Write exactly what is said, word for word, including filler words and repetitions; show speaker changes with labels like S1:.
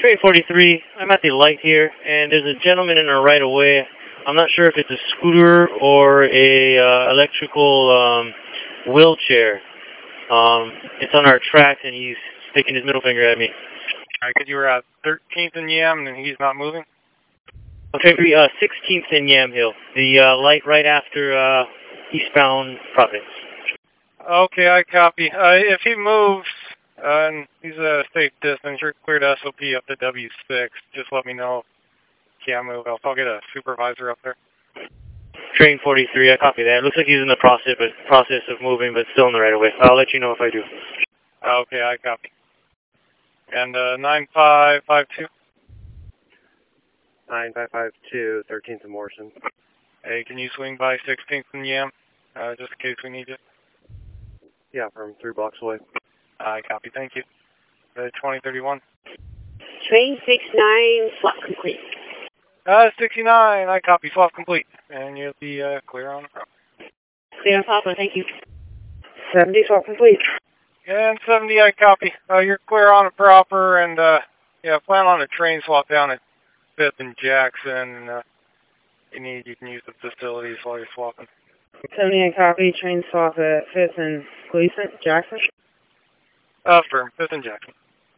S1: Train forty-three, I'm at the light here, and there's a gentleman in our right of way. I'm not sure if it's a scooter or a uh, electrical um, wheelchair. Um, it's on our track, and he's sticking his middle finger at me.
S2: Alright, because you were at thirteenth and Yam, and he's not moving?
S1: Okay, uh, sixteenth and Yam Hill. The uh, light right after uh, eastbound Providence.
S2: Okay, I copy. Uh, if he moves, uh, and he's a safe distance, you're clear to S O P up to W six. Just let me know if he can't move else. I'll get a supervisor up there.
S1: Train forty-three, I copy that. It looks like he's in the process, but process of moving, but still in the right of way. I'll let you know if I do.
S2: Okay, I copy. And uh, nine five five two?
S3: nine five five two, thirteenth and Morrison.
S2: Hey, can you swing by sixteenth and Yam, uh, just in case we need you?
S3: Yeah, from three blocks away.
S2: I copy, thank you. Uh, twenty thirty-one.
S4: Train six nine, swap complete.
S2: Uh, sixty-nine, I copy, swap complete. And you'll be uh, clear on the property.
S4: Clear on Papa, thank you. seventy, swap complete.
S2: And seventy, I copy. Uh, you're clear on it proper, and uh, yeah, plan on a train swap down at fifth and Jackson. Uh, if you need, you can use the facilities while you're swapping.
S4: seventy-nine copy, train swap at fifth and Gleason, Jackson?
S2: Uh, firm, fifth and Jackson.